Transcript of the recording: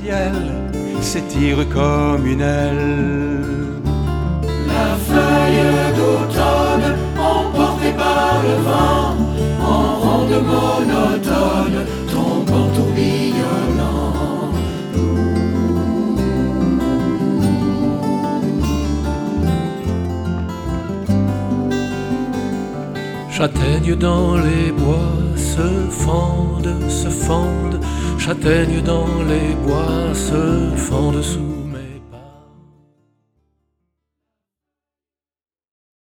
ciel s'étire comme une aile. La feuille d'automne, emportée par le vent, en ronde monotone, tombe en tourbillonnant. Châtaignes dans les bois se fendent, châtaignes dans les bois se fendent sous